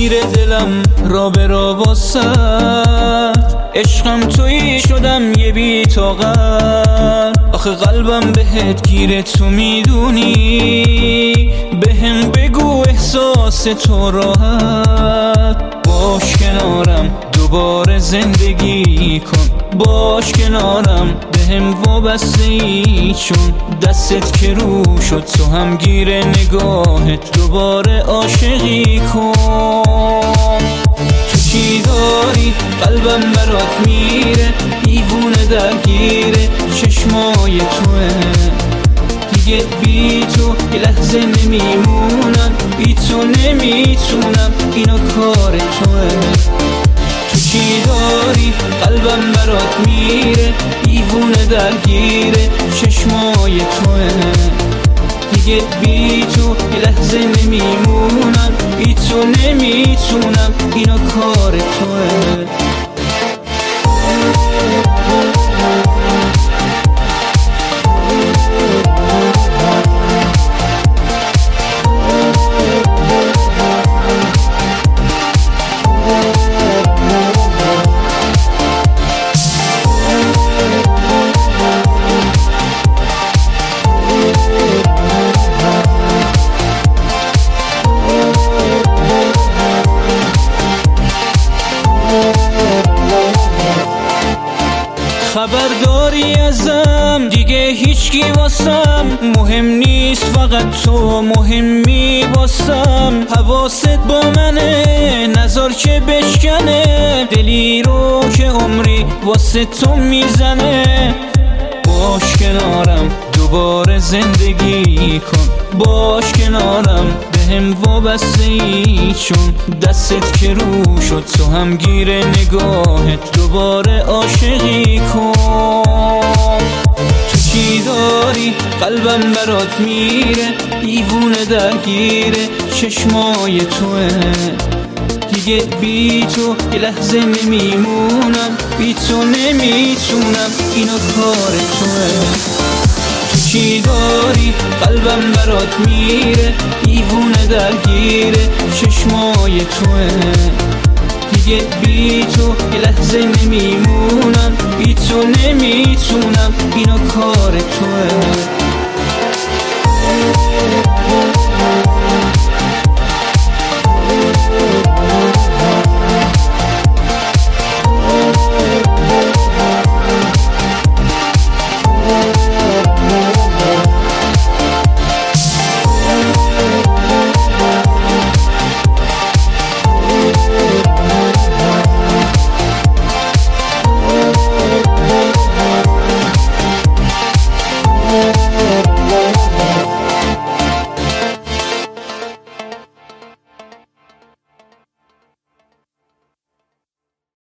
میره دلم را به را واسد، عشقم تویی شدم یه بی طاقت. آخه قلبم بهت گیره تو میدونی، بهم بگو احساس تو راحت. باش کنارم دوباره زندگی کن، باش کنارم بهم وابسته ای، چون دستت که رو شد تو هم گیر نگاهت دوباره عاشقی کن. تو چی داری قلبم برات میره، دیوونه درگیره چشمای توه. دیگه بی تو یه لحظه نمیمونم، بی تو نمیتونم، اینو کار توه. تو چی داری قلبم برات میره، دیوونه درگیره چشمای توه. دیگه بی تو یه لحظه نمیمونم، بی تو نمیتونم، اینو کار توه. خبرداری ازم دیگه هیچکی واسم مهم نیست، فقط تو مهمی واسم. حواست با منه نظر که بشکنه، دلی رو که عمری واسه تو میزنه. باش کنارم دوباره زندگی کن، باش کنارم بهم وابسته ای، چون دستت که رو شد تو هم گیر نگاهت دوباره عاشقی کن. تو چی داری قلبم برات میره، دیوونه درگیره چشمای توه. دیگه بی تو یه لحظه نمیمونم، بی تو نمیتونم، اینو کار توه. تو چی داری قلبم برات میره، دیوونه درگیره چشمای توه. دیگه بی تو یه لحظه نمیمونم، بی تو نمیتونم،